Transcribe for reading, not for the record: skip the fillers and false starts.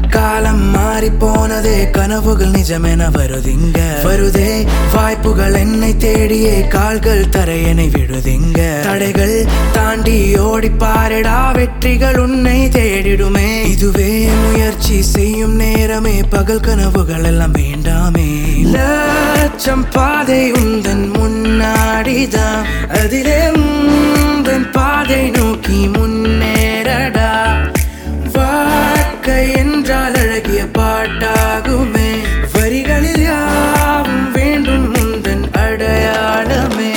காலம் மாறி போனதே கனவுகள் நிஜமென வருதே வாய்ப்புகள் என்னை தேடியே கால்கள் தரையனை விடுதிங்க தடைகள் தாண்டி ஓடி பாரடா வெற்றிகள் உன்னை தேடிடுமே இதுவே முயற்சி செய்யும் நேரமே பகல் கனவுகள் எல்லாம் வேண்டாமே லட்சம் பாதை உந்தன் முன்னாடிதான் அதிலே உந்தன் பாதை நோக்கி முன்னேறடா வாழ்க்கை என்றால் அழகிய பாட்டாகுமே வரிகளில் யாவும் வேண்டும் முந்தன் அடையாளமே